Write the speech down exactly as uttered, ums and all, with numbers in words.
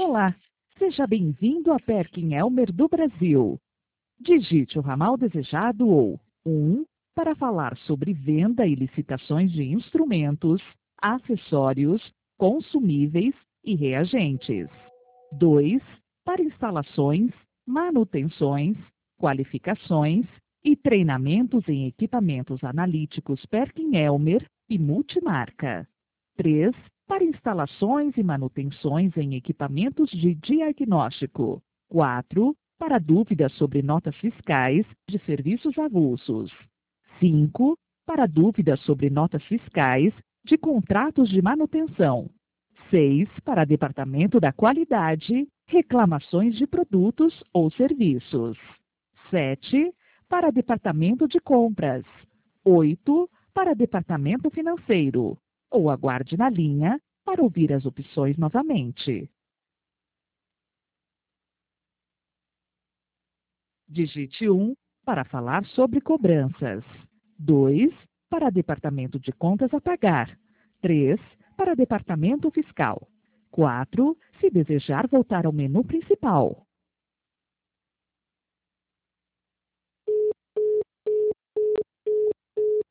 Olá, seja bem-vindo à Perkin Elmer do Brasil. Digite o ramal desejado ou um para falar sobre venda e licitações de instrumentos, acessórios, consumíveis e reagentes. dois para instalações, manutenções, qualificações e treinamentos em equipamentos analíticos Perkin Elmer e multimarca. três para instalações e manutenções em equipamentos de diagnóstico. quatro para dúvidas sobre notas fiscais de serviços avulsos. cinco para dúvidas sobre notas fiscais de contratos de manutenção. seis para departamento da qualidade, reclamações de produtos ou serviços. sete para departamento de compras. oito para departamento financeiro. Ou aguarde na linha para ouvir as opções novamente. Digite um para falar sobre cobranças. dois para departamento de contas a pagar. três para departamento fiscal. quatro se desejar voltar ao menu principal.